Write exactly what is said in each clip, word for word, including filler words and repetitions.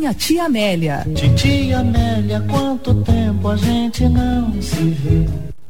Minha Tia Amélia. Titia Amélia, quanto tempo a gente não se vê.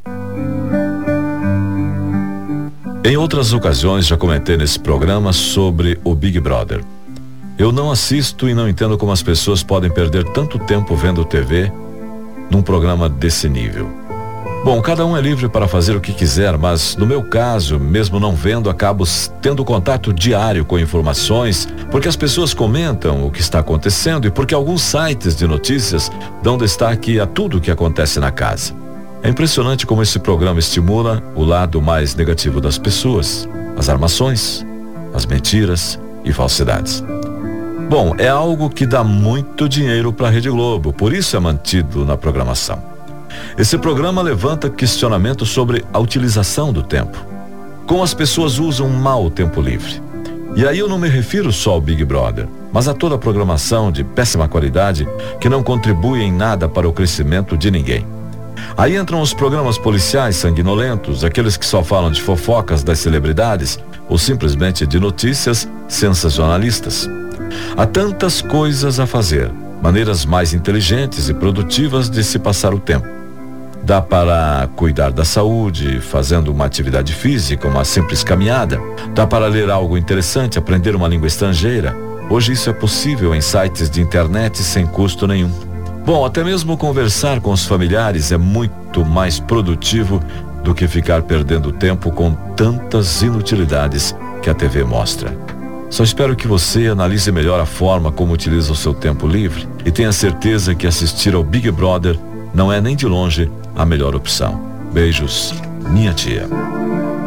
Em outras ocasiões já comentei nesse programa sobre o Big Brother. Eu não assisto e não entendo como as pessoas podem perder tanto tempo vendo T V num programa desse nível. Bom, cada um é livre para fazer o que quiser, mas no meu caso, mesmo não vendo, acabo tendo contato diário com informações, porque as pessoas comentam o que está acontecendo e porque alguns sites de notícias dão destaque a tudo o que acontece na casa. É impressionante como esse programa estimula o lado mais negativo das pessoas, as armações, as mentiras e falsidades. Bom, é algo que dá muito dinheiro para a Rede Globo, por isso é mantido na programação. Esse programa levanta questionamentos sobre a utilização do tempo. Como as pessoas usam mal o tempo livre. E aí eu não me refiro só ao Big Brother, mas a toda a programação de péssima qualidade que não contribui em nada para o crescimento de ninguém. Aí entram os programas policiais sanguinolentos, aqueles que só falam de fofocas das celebridades ou simplesmente de notícias sensacionalistas. Há tantas coisas a fazer, maneiras mais inteligentes e produtivas de se passar o tempo. Dá para cuidar da saúde, fazendo uma atividade física, uma simples caminhada. Dá para ler algo interessante, aprender uma língua estrangeira. Hoje isso é possível em sites de internet sem custo nenhum. Bom, até mesmo conversar com os familiares é muito mais produtivo do que ficar perdendo tempo com tantas inutilidades que a T V mostra. Só espero que você analise melhor a forma como utiliza o seu tempo livre e tenha certeza que assistir ao Big Brother não é nem de longe a melhor opção. Beijos, minha tia.